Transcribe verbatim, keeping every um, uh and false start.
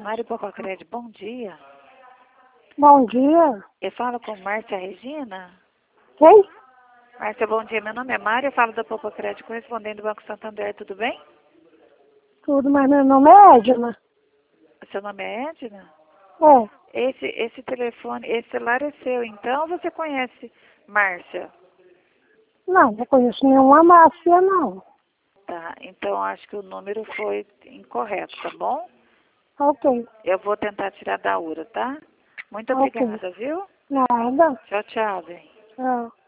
Mário Popocred, bom dia. Bom dia. Eu falo com Márcia Regina. Quem? Márcia, bom dia. Meu nome é Mário, eu falo da Popocred, correspondente do Banco Santander, tudo bem? Tudo, mas meu nome é Edna. Seu nome é Edna? É. Esse, esse telefone, esse celular é seu, então você conhece Márcia? Não, não conheço nenhuma Márcia, não. Tá, então acho que o número foi incorreto, tá bom? Ok. Eu vou tentar tirar da U R A, tá? Muito Ok. obrigada, viu? Nada. Tchau, tchau, bem. Tchau.